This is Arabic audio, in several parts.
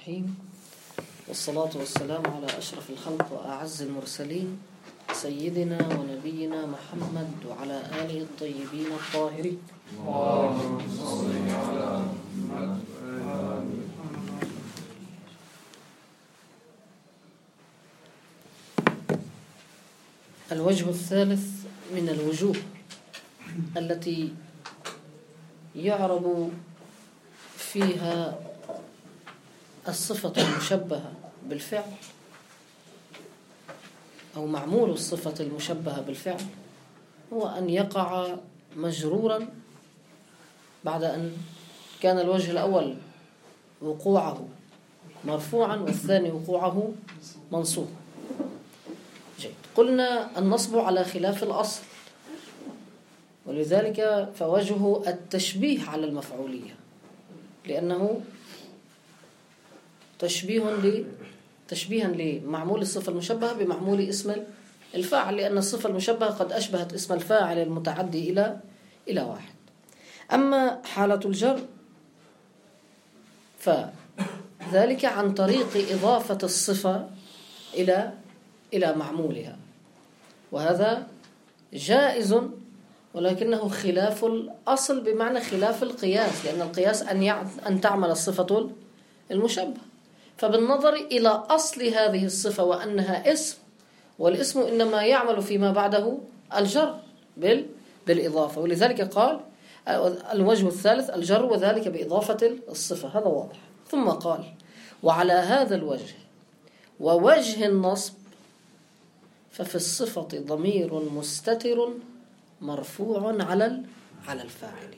الرحيم، والصلاة والسلام على أشرف الخلق وأعز المرسلين سيدنا ونبينا محمد وعلى آله الطيبين الطاهرين. اللهم صل على محمد. الوجه الثالث من الوجوه التي يعرب فيها الصفة المشبهة بالفعل أو معمول الصفة المشبهة بالفعل هو أن يقع مجرورا بعد أن كان الوجه الأول وقوعه مرفوعا والثاني وقوعه منصوب. جيد. قلنا النصب على خلاف الأصل، ولذلك فوجهه التشبيه على المفعولية، لأنه تشبيها لمعمول الصفة المشبهة بمعمول اسم الفاعل، لأن الصفة المشبهة قد أشبهت اسم الفاعل المتعدي إلى واحد. أما حالة الجر فذلك عن طريق إضافة الصفة إلى معمولها، وهذا جائز ولكنه خلاف الأصل بمعنى خلاف القياس، لأن القياس أن تعمل الصفة المشبهة. فبالنظر إلى أصل هذه الصفة وأنها اسم، والاسم إنما يعمل فيما بعده الجر بالإضافة، ولذلك قال الوجه الثالث الجر وذلك بإضافة الصفة، هذا واضح. ثم قال وعلى هذا الوجه ووجه النصب ففي الصفة ضمير مستتر مرفوع على الفاعل.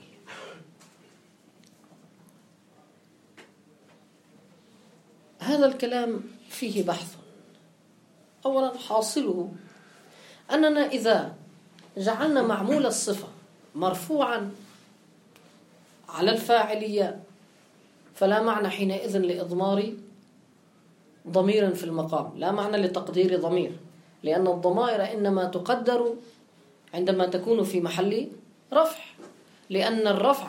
هذا الكلام فيه بحث. أولا حاصله أننا إذا جعلنا معمول الصفة مرفوعا على الفاعلية فلا معنى حينئذ لإضمار ضمير في المقام، لا معنى لتقدير ضمير، لأن الضمائر إنما تقدر عندما تكون في محل رفع، لأن الرفع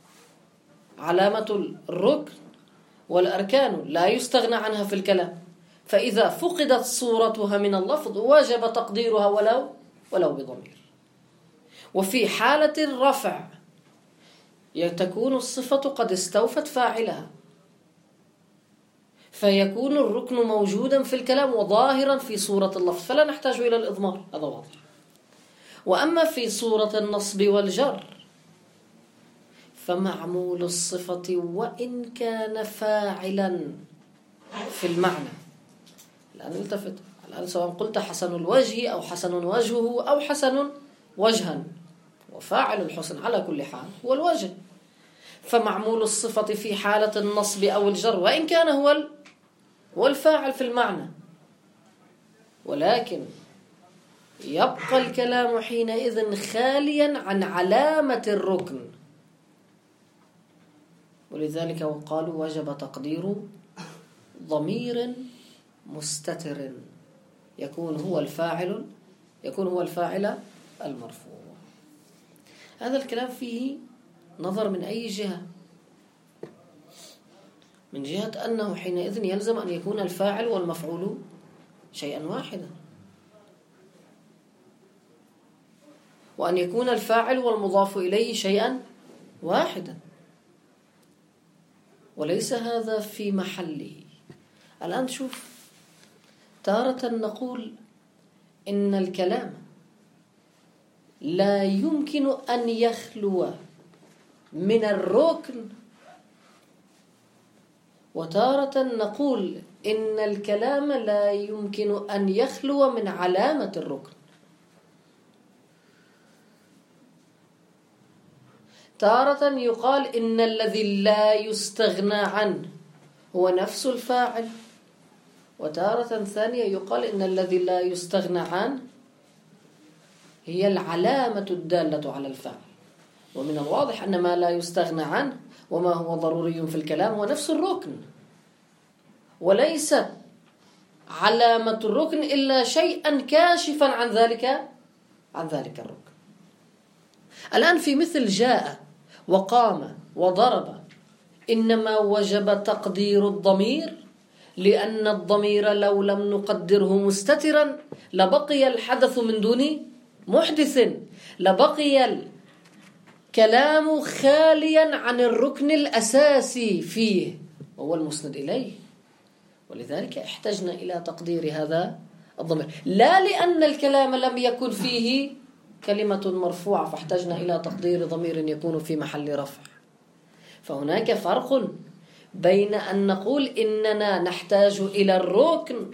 علامة الركن والأركان لا يستغنى عنها في الكلام، فإذا فقدت صورتها من اللفظ وجب تقديرها ولو بضمير. وفي حالة الرفع تكون الصفة قد استوفت فاعلها، فيكون الركن موجودا في الكلام وظاهرا في صورة اللفظ، فلا نحتاج إلى الإضمار، هذا واضح. وأما في صورة النصب والجر فمعمول الصفة وإن كان فاعلا في المعنى، الآن التفت، الآن سواء قلت حسن الوجه أو حسن وجهه أو حسن وجها، وفاعل الحسن على كل حال هو الوجه، فمعمول الصفة في حالة النصب أو الجر وإن كان هو الفاعل في المعنى، ولكن يبقى الكلام حينئذ خاليا عن علامة الركن، ولذلك قالوا وجب تقدير ضمير مستتر يكون هو الفاعل المرفوع. هذا الكلام فيه نظر من أي جهة؟ من جهة أنه حينئذ يلزم أن يكون الفاعل والمفعول شيئا واحدا، وأن يكون الفاعل والمضاف إليه شيئا واحدا، وليس هذا في محله. الآن شوف، تارة نقول إن الكلام لا يمكن أن يخلو من الركن، وتارة نقول إن الكلام لا يمكن أن يخلو من علامة الركن. تارة يقال إن الذي لا يستغنى عنه هو نفس الفاعل، وتارة ثانية يقال إن الذي لا يستغنى عنه هي العلامة الدالة على الفاعل. ومن الواضح أن ما لا يستغنى عنه وما هو ضروري في الكلام هو نفس الركن، وليس علامة الركن إلا شيئا كاشفا عن ذلك الركن. الآن في مثل جاء وقام وضرب إنما وجب تقدير الضمير لأن الضمير لو لم نقدره مستترا لبقي الحدث من دون محدث، لبقي الكلام خاليا عن الركن الأساسي فيه وهو المسند إليه. ولذلك احتجنا إلى تقدير هذا الضمير، لا لأن الكلام لم يكن فيه كلمة مرفوعة فاحتجنا إلى تقدير ضمير يكون في محل رفع. فهناك فرق بين أن نقول إننا نحتاج إلى الركن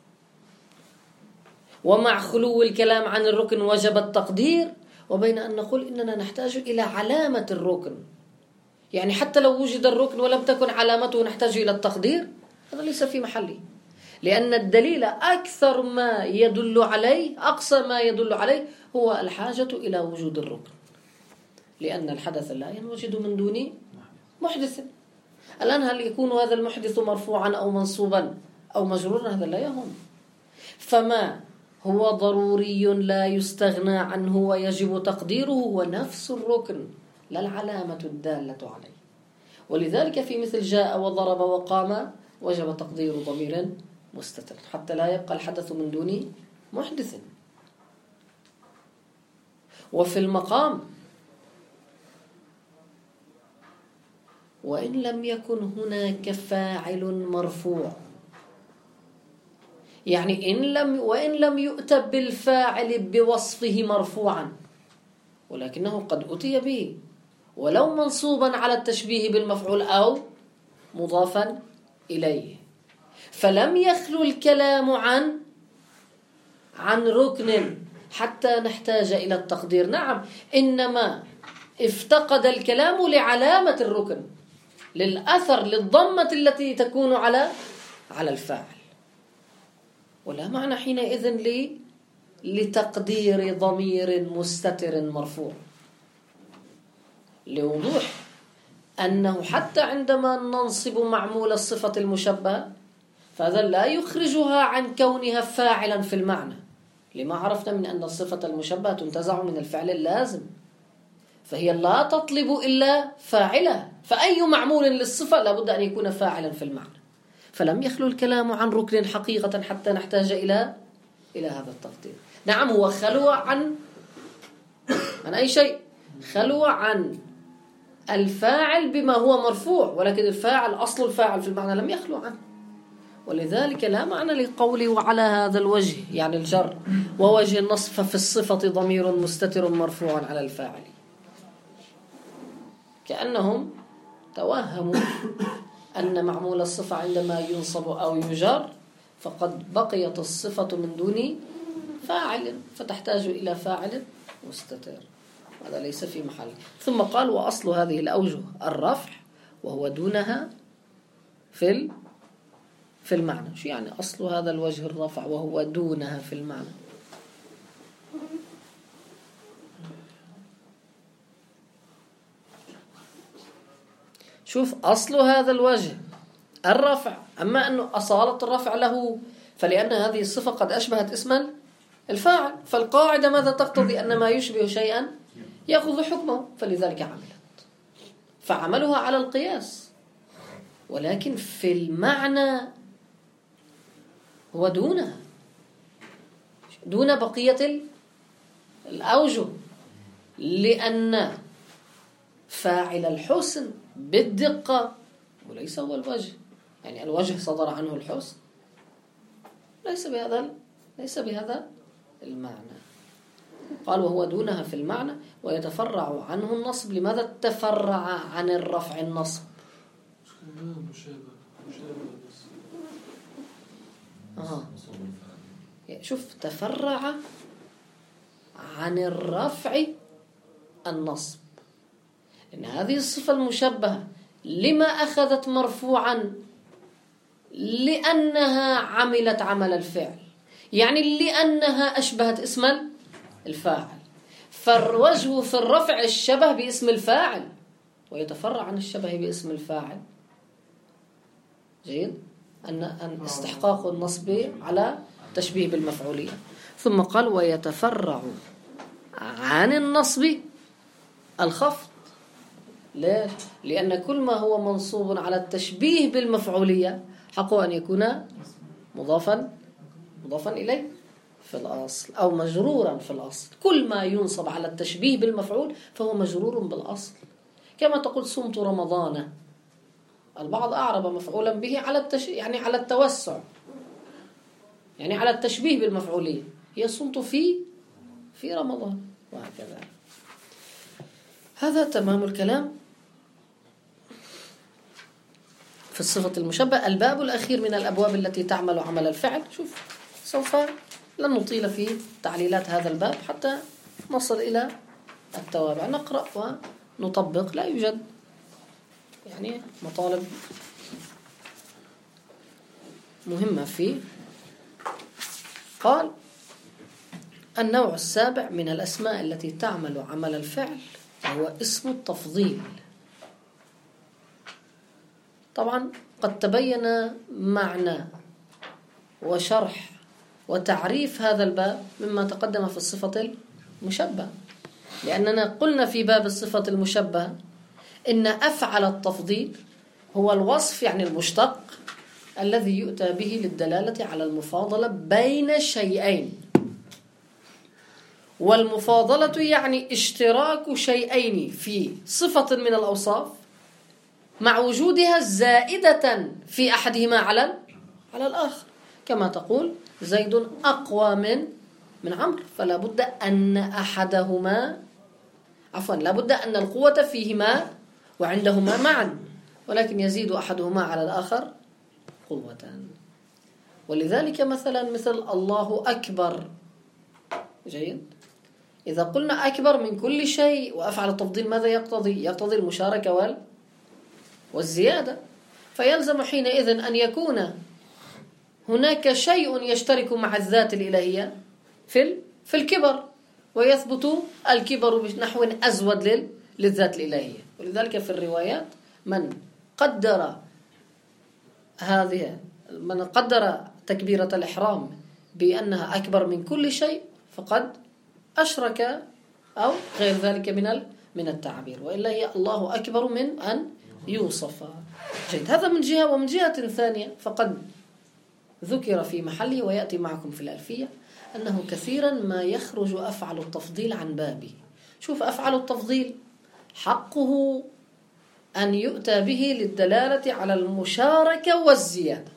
ومع خلو الكلام عن الركن وجب التقدير، وبين أن نقول إننا نحتاج إلى علامة الركن. يعني حتى لو وجد الركن ولم تكن علامته نحتاج إلى التقدير، هذا ليس في محله، لأن الدليل أكثر ما يدل عليه، أقصى ما يدل عليه هو الحاجة إلى وجود الركن، لأن الحدث لا ينوجد من دون محدث. الآن هل يكون هذا المحدث مرفوعا أو منصوبا أو مجرورا؟ هذا لا يهم. فما هو ضروري لا يستغنى عنه ويجب تقديره هو نفس الركن لا العلامة الدالة عليه. ولذلك في مثل جاء وضرب وقام وجب تقدير ضمير مستتر حتى لا يبقى الحدث من دون محدث. وفي المقام وإن لم يكن هناك فاعل مرفوع، يعني وإن لم يؤت بالفاعل بوصفه مرفوعا، ولكنه قد أتي به ولو منصوبا على التشبيه بالمفعول أو مضافا إليه، فلم يخلو الكلام عن ركن حتى نحتاج إلى التقدير. نعم، إنما افتقد الكلام لعلامة الركن، للأثر، للضمة التي تكون على الفاعل، ولا معنى حينئذ لتقدير ضمير مستتر مرفوع، لوضوح أنه حتى عندما ننصب معمول الصفة المشبهة فهذا لا يخرجها عن كونها فاعلا في المعنى، لما عرفنا من أن الصفة المشبهة تنتزع من الفعل اللازم، فهي لا تطلب إلا فاعلة، فأي معمول للصفة لابد أن يكون فاعلا في المعنى. فلم يخلو الكلام عن ركن حقيقة حتى نحتاج إلى هذا التقدير. نعم، هو خلو عن أي شيء، خلو عن الفاعل بما هو مرفوع، ولكن الفاعل أصل الفاعل في المعنى لم يخلو عنه. ولذلك لا معنى لقولي وعلى هذا الوجه، يعني الجر ووجه النصب ففي الصفة ضمير مستتر مرفوع على الفاعل، كأنهم توهموا أن معمول الصفة عندما ينصب أو يجر فقد بقيت الصفة من دون فاعل فتحتاج إلى فاعل مستتر، هذا ليس في محله. ثم قال وأصل هذه الأوجه الرفع وهو دونها في المعنى. شو يعني أصل هذا الوجه الرفع وهو دونها في المعنى؟ شوف، أصل هذا الوجه الرفع، أما أنه أصالة الرفع له فلأن هذه الصفة قد أشبهت اسما الفاعل، فالقاعدة ماذا تقتضي؟ أن ما يشبه شيئا يأخذ حكمه، فلذلك عملت، فعملها على القياس، ولكن في المعنى هو دون بقية الأوجه، لأن فاعل الحسن بالدقة وليس هو الوجه، يعني الوجه صدر عنه الحسن، ليس بهذا المعنى. قال وهو دونها في المعنى ويتفرع عنه النصب. لماذا تفرع عن الرفع النصب؟ شوف، تفرع عن الرفع النصب، إن هذه الصفة المشبهة لما أخذت مرفوعا؟ لأنها عملت عمل الفعل، يعني لأنها أشبهت اسم الفاعل، فالوجه في الرفع الشبه باسم الفاعل ويتفرع عن الشبه باسم الفاعل. جيد، أن استحقاق النصب على تشبيه بالمفعولية. ثم قال ويتفرع عن النصب الخفض. ليش؟ لأن كل ما هو منصوب على التشبيه بالمفعولية حقه أن يكون مضافا إليه في الأصل أو مجرورا في الأصل. كل ما ينصب على التشبيه بالمفعول فهو مجرور بالأصل. كما تقول صمت رمضان، البعض أعرب مفعولا به على يعني على التوسع، يعني على التشبيه بالمفعولية، هي صمت في رمضان، وهكذا. هذا تمام الكلام في الصفة المشبهة. الباب الأخير من الأبواب التي تعمل عمل الفعل. شوف، سوف لن نطيل في تعليلات هذا الباب حتى نصل إلى التوابع، نقرأ ونطبق، لا يوجد يعني مطالب مهمة فيه. قال: النوع السابع من الأسماء التي تعمل عمل الفعل هو اسم التفضيل. طبعا قد تبين معنى وشرح وتعريف هذا الباب مما تقدم في الصفة المشبهة، لأننا قلنا في باب الصفة المشبهة إن أفعل التفضيل هو الوصف، يعني المشتق الذي يؤتى به للدلالة على المفاضلة بين شيئين. والمفاضلة يعني اشتراك شيئين في صفة من الأوصاف مع وجودها زائدة في أحدهما على الآخر. كما تقول زيد أقوى من عمرو، فلا بد أن أحدهما لا بد أن القوة فيهما وعندهما معا، ولكن يزيد أحدهما على الآخر قوة. ولذلك مثل الله أكبر. جيد. إذا قلنا أكبر من كل شيء وأفعل التفضيل ماذا يقتضي؟ يقتضي المشاركة والزيادة، فيلزم حينئذ أن يكون هناك شيء يشترك مع الذات الإلهية في الكبر، ويثبت الكبر بنحو أزود للذات الإلهية. ولذلك في الروايات من قدر تكبيرة الإحرام بأنها أكبر من كل شيء فقد أشرك أو غير ذلك من التعبير، وإلا هي الله أكبر من أن يوصف. جيد. هذا من جهة. ومن جهة ثانية فقد ذكر في محله ويأتي معكم في الألفية أنه كثيرا ما يخرج أفعل التفضيل عن بابه. شوف، أفعل التفضيل حقه أن يؤتى به للدلالة على المشاركة والزيادة،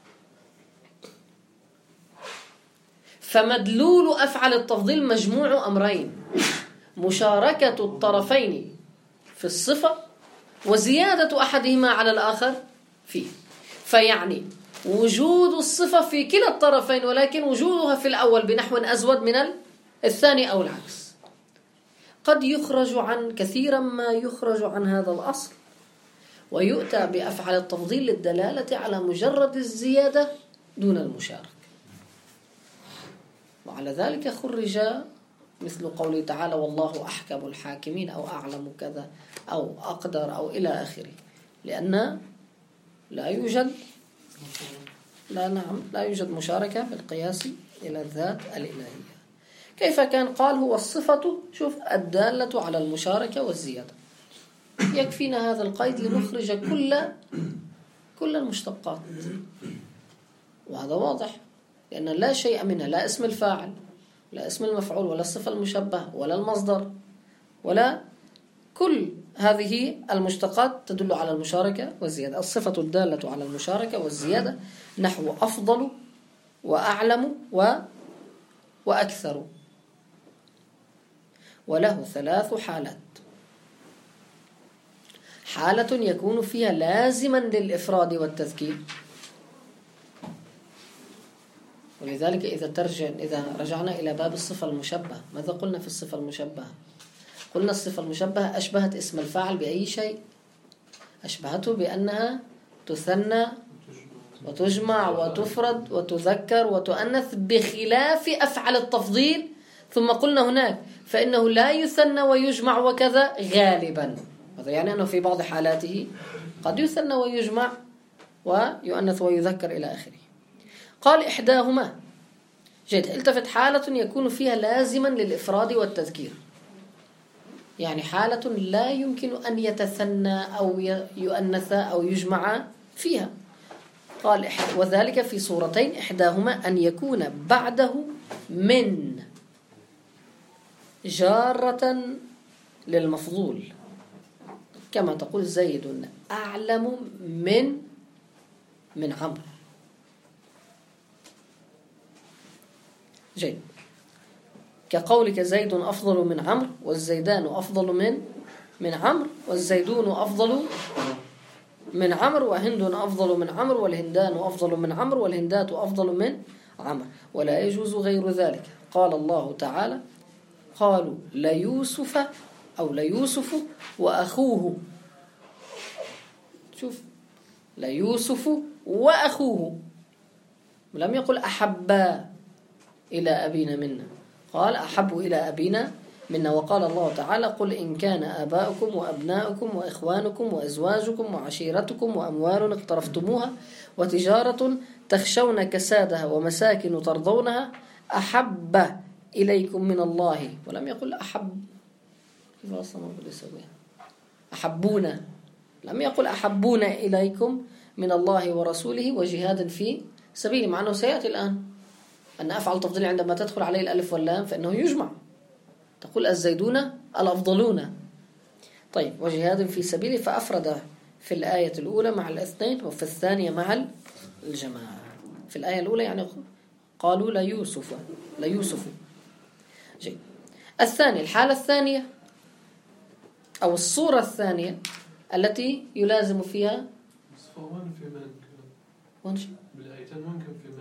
فمدلول أفعل التفضيل مجموع أمرين: مشاركة الطرفين في الصفة وزيادة أحدهما على الآخر فيه. فيعني وجود الصفة في كلا الطرفين، ولكن وجودها في الأول بنحو أزود من الثاني أو العكس. قد يخرج كثيرا ما يخرج عن هذا الأصل ويؤتى بأفعل التفضيل للدلالة على مجرد الزيادة دون المشاركة. وعلى ذلك خرج مثل قوله تعالى: والله أحكم الحاكمين، أو أعلم كذا، أو أقدر، أو إلى آخره، لأن لا يوجد مشاركة بالقياس إلى الذات الإلهية. كيف كان؟ قال: هو الصفة، شوف، الدالة على المشاركة والزيادة. يكفينا هذا القيد لنخرج كل المشتقات، وهذا واضح، لأن لا شيء منها، لا اسم الفاعل لا اسم المفعول ولا الصفة المشبهة ولا المصدر ولا كل هذه المشتقات تدل على المشاركة والزيادة. الصفة الدالة على المشاركة والزيادة نحو أفضل وأعلم وأكثر. وله 3 حالات: حالة يكون فيها لازما للإفراد والتذكير، ولذلك إذا رجعنا إلى باب الصفة المشبهة، ماذا قلنا في الصفة المشبهة؟ قلنا الصفة المشبهة أشبهت اسم الفاعل بأي شيء؟ أشبهته بأنها تثنى وتجمع وتفرد وتذكر وتؤنث بخلاف أفعل التفضيل. ثم قلنا هناك فإنه لا يثنى ويجمع وكذا غالبا، هذا يعني أنه في بعض حالاته قد يثنى ويجمع ويؤنث ويذكر إلى آخره. قال: إحداهما. جيد. التفت: حالة يكون فيها لازما للإفراد والتذكير، يعني حالة لا يمكن أن يتثنى أو يؤنث أو يجمع فيها. قال وذلك في صورتين، إحداهما أن يكون بعده من جارة للمفضول، كما تقول زيد أعلم من عمرو. جيد. كقولك زيد أفضل من عمرو، والزيدان أفضل من عمرو، والزيدون أفضل من عمرو، وهند أفضل من عمرو، والهندان أفضل من عمرو، والهندات أفضل من عمرو، ولا يجوز غير ذلك. قال الله تعالى: قالوا ليوسف أو ليوسف وأخوه. شوف، ليوسف وأخوه، لم يقل أحبا إلى أبينا منا، قال أحب إلى أبينا منا. وقال الله تعالى: قل إن كان آباؤكم وأبناؤكم وإخوانكم وأزواجكم وعشيرتكم وأموال اقترفتموها وتجارة تخشون كسادها ومساكن ترضونها أحب إليكم من الله. ولم يقل أحب، كيف أصلا ما يسويها أحبونا، لم يقل أحبونا إليكم من الله ورسوله وجهاد في سبيله، مع أنه سيأتي الآن أن أفعل تفضيل عندما تدخل عليه الألف واللام فإنه يجمع، تقول الزيدون الأفضلون. طيب، وجهاد في سبيله، فأفرد في الآية الأولى مع الاثنين، وفي الثانية مع الجماعة. في الآية الأولى يعني قالوا ليوسف. جيد. الثاني، الحالة الثانية أو الصورة الثانية التي يلازم فيها وين في من وانش بالآيتين ممكن في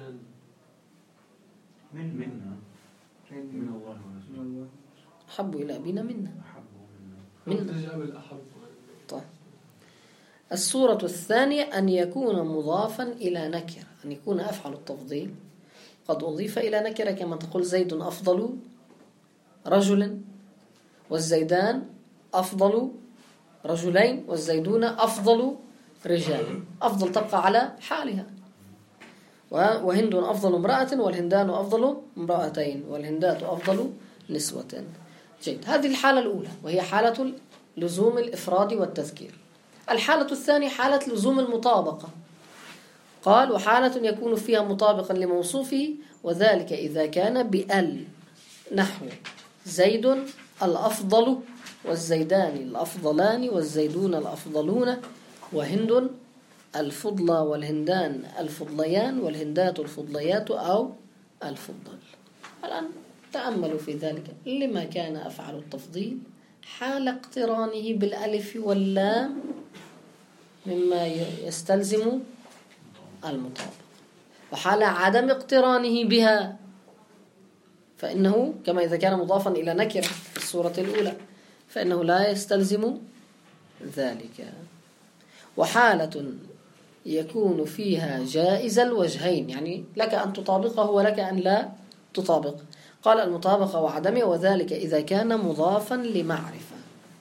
من الله ورسوله أحب إلى أبينا منا تجاب الأحب. طيب، الصورة الثانية أن يكون مضافا إلى نكرة، أن يكون أفعل التفضيل قد أضيف إلى نكرة، كما تقول زيد أفضل رجل، والزيدان أفضل رجلين، والزيدون أفضل رجال. أفضل تبقى على حالها. وهند أفضل امرأة، والهندان أفضل امرأتين، والهندات أفضل نسوة. جيد. هذه الحالة الأولى، وهي حالة لزوم الإفراد والتذكير. الحالة الثانية حالة لزوم المطابقة. قال: وحالة يكون فيها مطابقا لموصوفه، وذلك إذا كان بأل، نحو زيد الأفضل، والزيدان الأفضلان، والزيدون الأفضلون، وهند الفضلى، والهندان الفضليان، والهندات الفضليات أو الفضل. الآن تأملوا في ذلك، لما كان أفعل التفضيل حال اقترانه بالألف واللام مما يستلزم المطابقة، وحال عدم اقترانه بها فإنه كما إذا كان مضافا إلى نكرة في الصورة الأولى فإنه لا يستلزم ذلك. وحالة يكون فيها جائز الوجهين، يعني لك أن تطابقه ولك أن لا تطابق. قال: المطابقة وعدمه، وذلك إذا كان مضافا لمعرفة.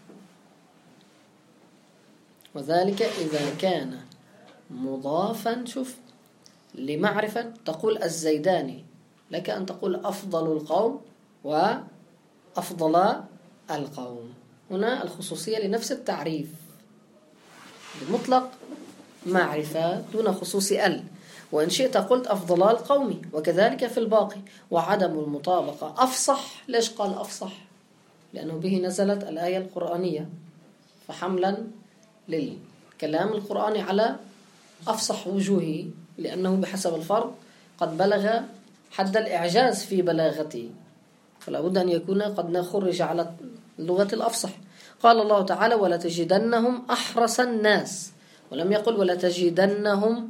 وذلك إذا كان مضافا، شوف، لمعرفة، تقول الزيداني، لك أن تقول أفضل القوم وأفضل القوم. هنا الخصوصية لنفس التعريف، بمطلق معرفة دون خصوص ال. وإن شئت قلت أفضل القوم، وكذلك في الباقي. وعدم المطابقة أفصح. ليش قال أفصح؟ لأنه به نزلت الآية القرآنية، فحملا للكلام القرآني على أفصح وجوهه، لأنه بحسب الفرض قد بلغ حد الإعجاز في بلاغته، فلا بد أن يكون قد خرج على اللغة الأفصح. قال الله تعالى: ولتجدنهم أحرص الناس، ولم يقل ولتجدنهم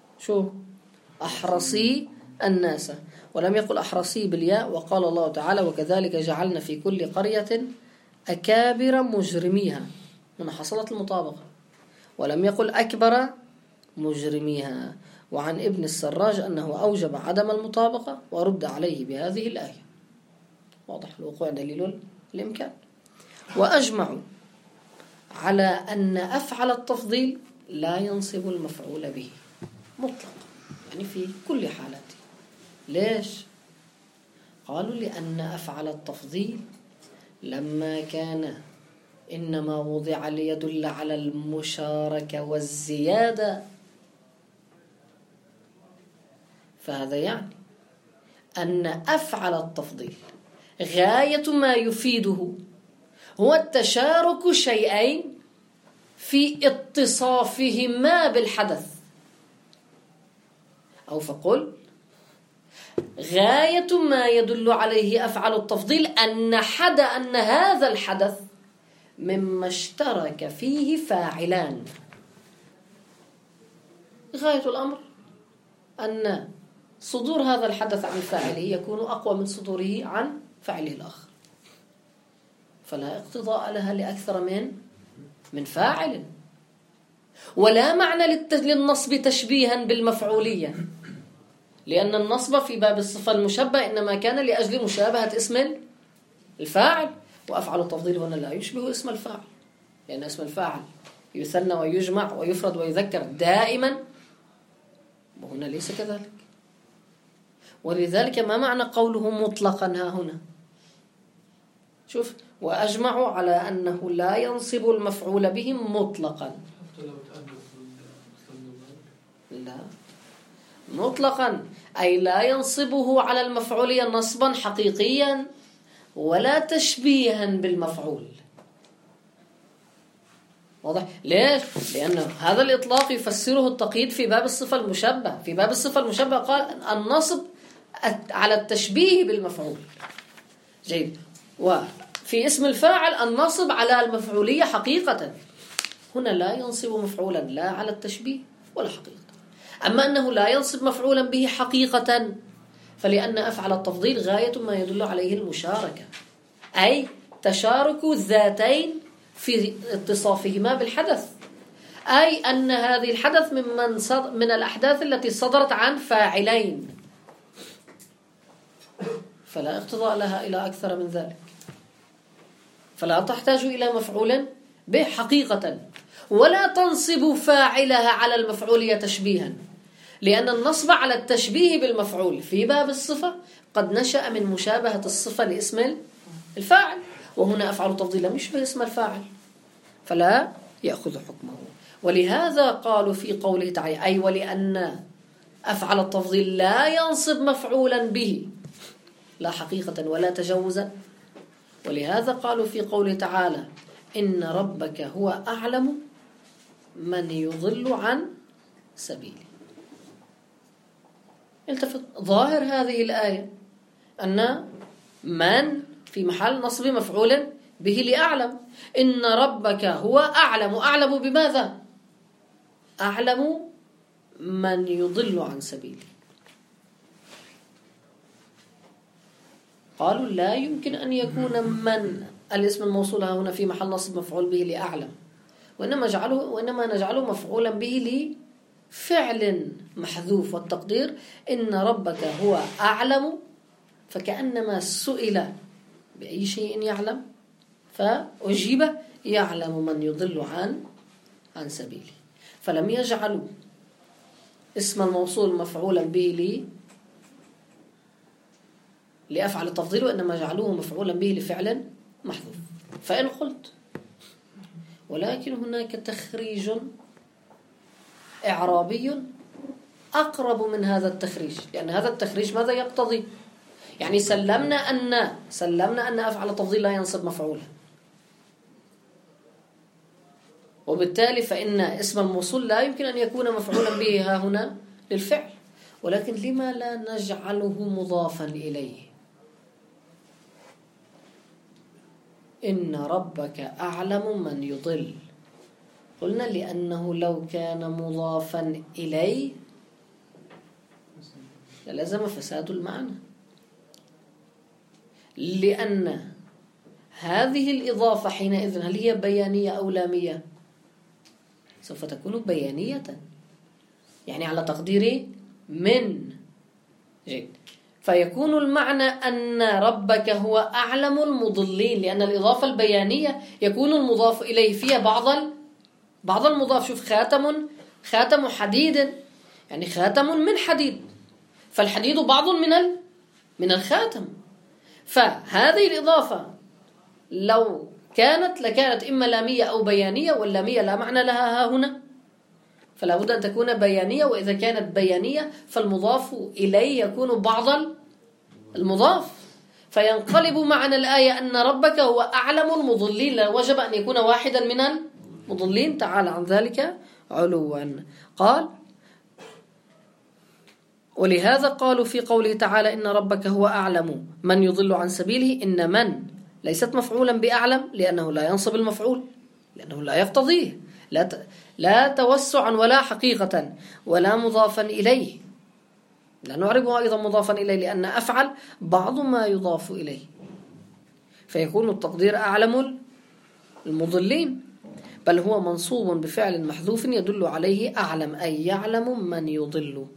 أحرصي الناس، ولم يقل أحرصي بالياء. وقال الله تعالى: وكذلك جعلنا في كل قرية أكابر مجرميها. هنا حصلت المطابقة. ولم يقل أكبر مجرميها. وعن ابن السراج أنه أوجب عدم المطابقة ورد عليه بهذه الآية. واضح الوقوع دليل الإمكان. وأجمعوا على أن أفعل التفضيل لا ينصب المفعول به مطلق، يعني في كل حالته. ليش؟ قالوا: لأن أفعل التفضيل لما كان إنما وضع ليدل على المشاركة والزيادة، فهذا يعني أن أفعل التفضيل غاية ما يفيده هو التشارك شيئين في اتصافهما بالحدث، أو فقل غاية ما يدل عليه أفعل التفضيل أن هذا الحدث مما اشترك فيه فاعلان. غاية الأمر أن صدور هذا الحدث عن فاعله يكون أقوى من صدوره عن فاعله الآخر، فلا اقتضاء لها لأكثر من فاعل، ولا معنى للنصب تشبيها بالمفعولية، لأن النصب في باب الصفة المشبه إنما كان لأجل مشابهة اسم الفاعل، وأفعل التفضيل هنا لا يشبه اسم الفاعل، لأن اسم الفاعل يثنى ويجمع ويفرد ويذكر دائما، وهنا ليس كذلك. ولذلك ما معنى قوله مطلقا ها هنا؟ شوف، وأجمعوا على أنه لا ينصب المفعول به مطلقا، لا مطلقا أي لا ينصبه على المفعولية نصبا حقيقيا ولا تشبيها بالمفعول. واضح؟ ليش؟ لأن هذا الإطلاق يفسره التقييد في باب الصفة المشبه. في باب الصفة المشبه قال النصب على التشبيه بالمفعول. جيد. وفي اسم الفاعل النصب على المفعولية حقيقة. هنا لا ينصب مفعولا لا على التشبيه ولا حقيقة. أما أنه لا ينصب مفعولا به حقيقة فلأن أفعل التفضيل غاية ما يدل عليه المشاركة، أي تشارك الذاتين في اتصافهما بالحدث، أي أن هذه الحدث من الأحداث التي صدرت عن فاعلين، فلا اقتضاء لها إلى أكثر من ذلك، فلا تحتاج إلى مفعول به حقيقة، ولا تنصب فاعلها على المفعولية تشبيها، لأن النصب على التشبيه بالمفعول في باب الصفة قد نشأ من مشابهة الصفة لاسم الفاعل، وهنا أفعل التفضيل لم يشبه اسم الفاعل فلا يأخذ حكمه. ولهذا قالوا في قوله تعالى أي ولأن أفعل التفضيل لا ينصب مفعولا به لا حقيقة ولا تجوزا، ولهذا قالوا في قوله تعالى إن ربك هو أعلم من يضل عن سبيله. التفت ظاهر هذه الآية أن من في محل نصب مفعول به لأعلم. إن ربك هو أعلم بماذا؟ أعلم من يضل عن سبيله. قالوا لا يمكن أن يكون من الاسم الموصول هنا في محل نصب مفعول به لأعلم، وإنما نجعله مفعولا به لفعل محذوف، والتقدير إن ربك هو أعلم، فكأنما سئل بأي شيء يعلم فأجيب يعلم من يضل عن سبيله، فلم يجعلوا اسم الموصول مفعولا به لأفعل التفضيل، وإنما جعلوه مفعولا به لفعل محذوف. فإن قلت ولكن هناك تخريج إعرابي أقرب من هذا التخريج، لأن هذا التخريج ماذا يقتضي؟ يعني سلمنا أن أفعل التفضيل لا ينصب مفعولا، وبالتالي فإن اسم الموصول لا يمكن أن يكون مفعولا به ها هنا للفعل، ولكن لما لا نجعله مضافا إليه؟ إن ربك أعلم من يضل، قلنا لأنه لو كان مضافا إليه للزم فساد المعنى، لأن هذه الإضافة حينئذ هل هي بيانية أو لامية؟ سوف تكون بيانية، يعني على تقدير من. جيد. فيكون المعنى أن ربك هو أعلم المضلين، لأن الإضافة البيانية يكون المضاف إليه فيها بعض المضاف. شوف خاتم حديد، يعني خاتم من حديد، فالحديد بعض من الخاتم، فهذه الإضافة لو كانت لكانت إما لامية أو بيانية، واللامية لا معنى لها ها هنا، فلا بد أن تكون بيانية، وإذا كانت بيانية فالمضاف إليه يكون بعض المضاف، فينقلب معنى الآية أن ربك هو أعلم المضلين، وجب أن يكون واحدا من المضلين تعالى عن ذلك علوا. قال ولهذا قالوا في قوله تعالى إن ربك هو أعلم من يضل عن سبيله، إن من ليست مفعولا بأعلم لأنه لا ينصب المفعول، لأنه لا يقتضيه، لا توسعا ولا حقيقة ولا مضافا إليه، لا نعربه أيضا مضافا إليه لأن أفعل بعض ما يضاف إليه، فيكون التقدير أعلم المضلين، بل هو منصوب بفعل محذوف يدل عليه أعلم، أي يعلم من يضل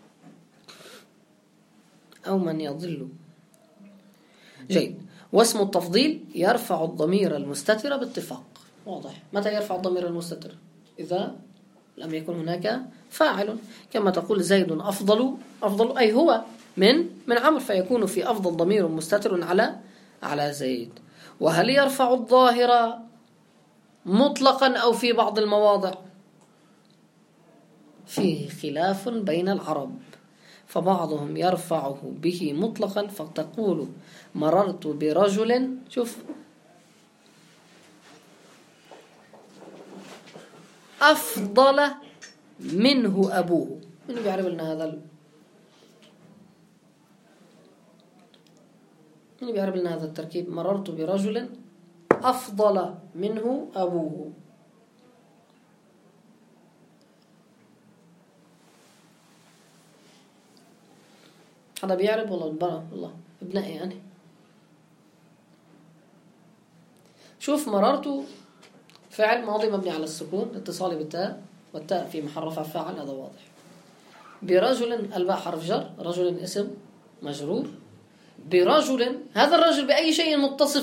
أو من يضل. جيد. واسم التفضيل يرفع الضمير المستتر باتفاق. واضح. متى يرفع الضمير المستتر؟ إذا لم يكن هناك فاعل، كما تقول زيد أفضل، أفضل أي هو من عمرو، فيكون في أفضل ضمير مستتر على زيد. وهل يرفع الظاهر مطلقا أو في بعض المواضع؟ فيه خلاف بين العرب، فبعضهم يرفعه به مطلقا، فتقول مررت برجل، شوف، أفضل منه أبوه. من بيعرف لنا هذا من بيعرف لنا هذا التركيب؟ مررت برجل أفضل منه أبوه. هذا بيعرف والله ابنائي أنا. شوف، مررت فعل ماضي مبني على السكون اتصالي بالتاء، والتاء في محل رفع فاعل، هذا واضح. برجل الباء حرف جر، رجل اسم مجرور. برجل، هذا الرجل بأي شيء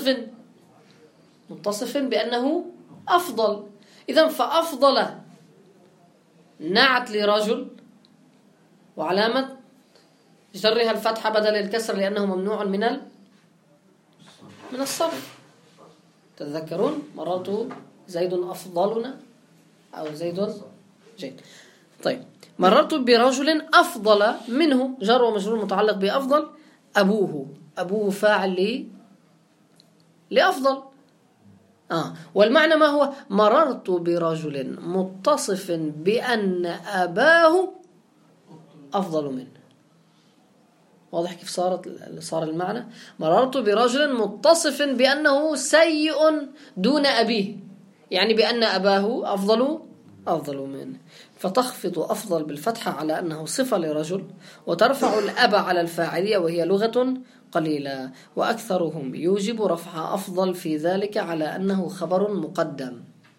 متصف بأنه أفضل. إذن فأفضل نعت لرجل، وعلامة جرها الفتحة بدل الكسر لأنه ممنوع من الصرف. تتذكرون مررت زيد أفضلنا أو زيد جيد. طيب، مررت برجل أفضل منه، جر ومجرور متعلق بأفضل. أبوه فاعل لأفضل. والمعنى ما هو؟ مررت برجل متصف بأن أباه أفضل منه. واضح كيف صار المعنى؟ مررت برجل متصف بأنه سيء دون أبيه، يعني بأن أباه أفضل منه، فتخفض أفضل بالفتحة على أنه صفة لرجل، وترفع الأب على الفاعلية وهي لغة قليلة، وأكثرهم يوجب رفع أفضل في ذلك على أنه خبر مقدم،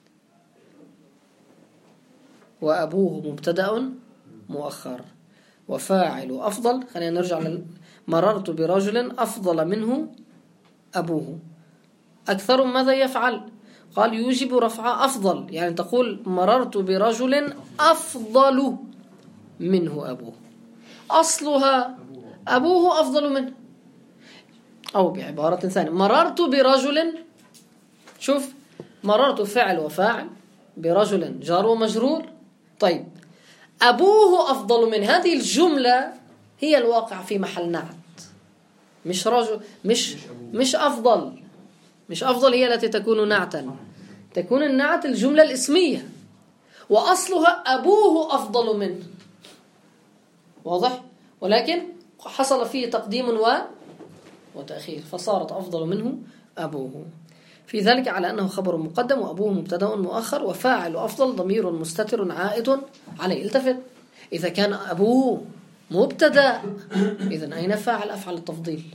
وأبوه مبتدأ مؤخر، وفاعل أفضل. خلينا نرجع مررت برجل أفضل منه أبوه. أكثر ماذا يفعل؟ قال يوجب رفع أفضل، يعني تقول مررت برجل أفضل منه أبوه، أصلها أبوه أفضل منه. أو بعبارة ثانية، مررت برجل، شوف، مررت فعل وفاعل، برجل جار ومجرور. طيب، أبوه أفضل من، هذه الجملة هي الواقع في محل نعت، مش رجل، مش أفضل هي التي تكون نعتا، تكون النعت الجملة الاسمية، وأصلها أبوه أفضل منه. واضح؟ ولكن حصل فيه تقديم وتأخير، فصارت أفضل منه أبوه، في ذلك على أنه خبر مقدم، وأبوه مبتدأ مؤخر، وفاعل أفضل ضمير مستتر عائد عليه. التفت، إذا كان أبوه مبتدأ، إذن أين فاعل أفعل التفضيل؟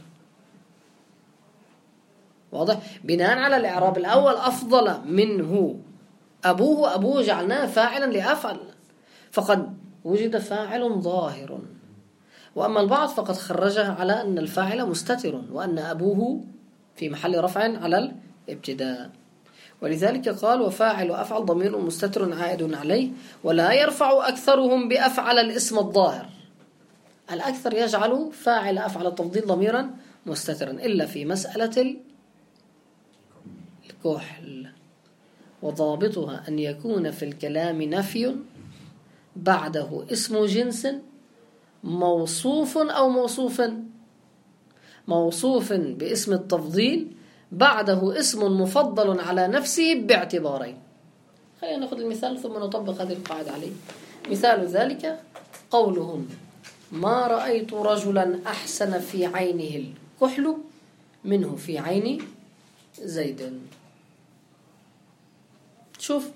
واضح؟ بناء على الإعراب الأول أفضل منه أبوه جعلناه فاعلا لأفعل، فقد وجد فاعل ظاهر. وأما البعض فقد خرجها على أن الفاعل مستتر، وأن أبوه في محل رفع على الابتداء، ولذلك قال وفاعل أفعل ضمير مستتر عائد عليه. ولا يرفع أكثرهم بأفعل الاسم الظاهر، الأكثر يجعل فاعل أفعل التفضيل ضميرا مستترا، إلا في مسألة الكحل، وضابطها أن يكون في الكلام نفي بعده اسم جنس موصوف أو موصوف باسم التفضيل بعده اسم مفضل على نفسه باعتبارين. خلينا نأخذ المثال ثم نطبق هذه القاعدة عليه. مثال ذلك قولهم ما رأيت رجلا أحسن في عينه الكحل منه في عين زيد. شوف،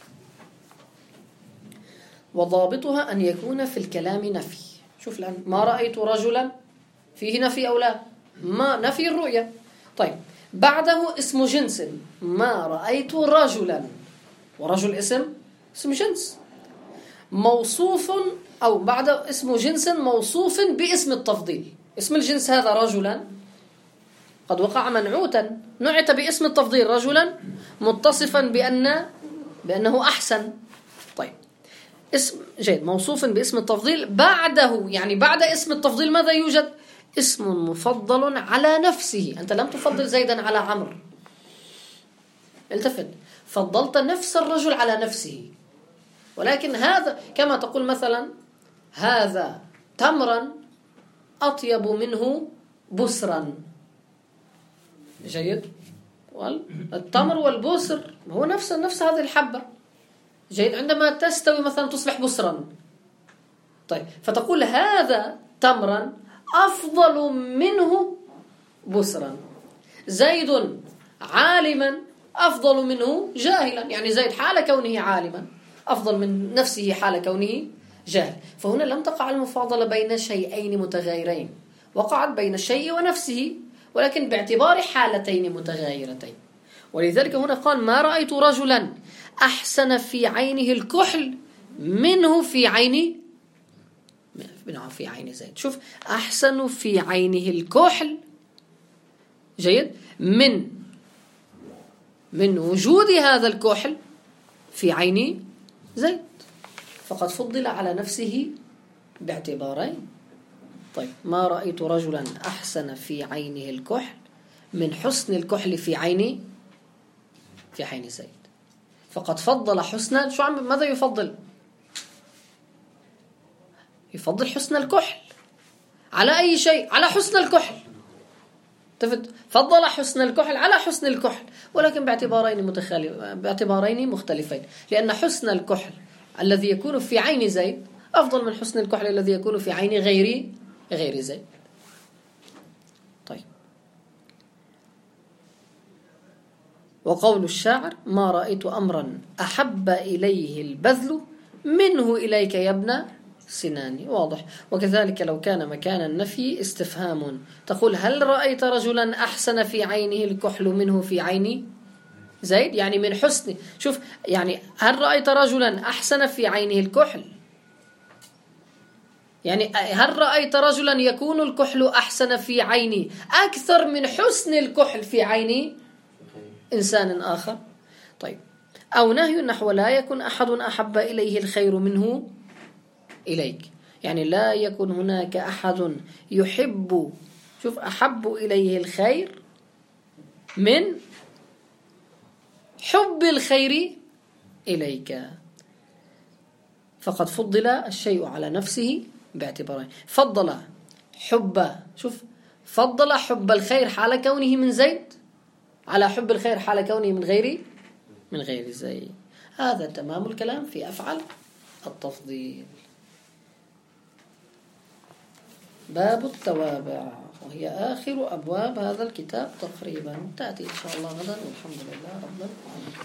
وضابطها أن يكون في الكلام نفي. شوف الآن ما رأيت رجلا فيه نفي أو لا؟ ما نفي الرؤية. طيب بعده اسم جنس ما رأيت رجلا، ورجل اسم جنس موصوف، أو بعد اسم جنس موصوف باسم التفضيل. اسم الجنس هذا رجلا قد وقع منعوتا، نعت باسم التفضيل رجلا متصفا بأنه أحسن. طيب اسم جيد موصوف باسم التفضيل بعده، يعني بعد اسم التفضيل ماذا يوجد؟ اسم مفضل على نفسه. أنت لم تفضل زيدا على عمرو، التفت، فضلت نفس الرجل على نفسه، ولكن هذا كما تقول مثلا هذا تمرا أطيب منه بسرا. جيد، التمر والبسر هو نفس هذه الحبة. جيد، عندما تستوي مثلا تصبح بسرا. طيب فتقول هذا تمرا أفضل منه بسرا. زيد عالما أفضل منه جاهلا، يعني زيد حال كونه عالما أفضل من نفسه حال كونه جاهل. فهنا لم تقع المفاضلة بين شيئين متغايرين، وقعت بين الشيء ونفسه، ولكن باعتبار حالتين متغايرتين. ولذلك هنا قال ما رأيت رجلا أحسن في عينه الكحل منه في عين زيد. شوف، أحسن في عينه الكحل، جيد، من وجود هذا الكحل في عين زيد، فقد فضل على نفسه باعتبارين. طيب ما رأيت رجلا أحسن في عينه الكحل من حسن الكحل في عين زيد، فقد فضل حسنا. شو ماذا يفضل؟ يفضل حسن الكحل على أي شيء؟ على حسن الكحل. فضل حسن الكحل على حسن الكحل، ولكن باعتبارين مختلفين، لأن حسن الكحل الذي يكون في عين زيد أفضل من حسن الكحل الذي يكون في عين غير زيد. طيب، وقول الشاعر ما رأيت أمرا أحب إليه البذل منه إليك يا ابن سناني. واضح. وكذلك لو كان مكان النفي استفهام، تقول هل رأيت رجلا أحسن في عينه الكحل منه في عين زيد؟ يعني من حسن، شوف، يعني هل رأيت رجلا أحسن في عينه الكحل، يعني هل رأيت رجلا يكون الكحل أحسن في عيني أكثر من حسن الكحل في عين إنسان آخر؟ طيب، أو نهي نحو لا يكن أحد أحب إليه الخير منه إليك، يعني لا يكن هناك أحد يحب، شوف، أحب إليه الخير من حب الخير إليك، فقد فضل الشيء على نفسه باعتبارين. فضل حب الخير حال كونه من زيد على حب الخير حال كونه من غير زيد. هذا تمام الكلام في أفعل التفضيل. باب التوابع، وهي آخر أبواب هذا الكتاب تقريبا، تأتي إن شاء الله غدا، والحمد لله رب العالمين.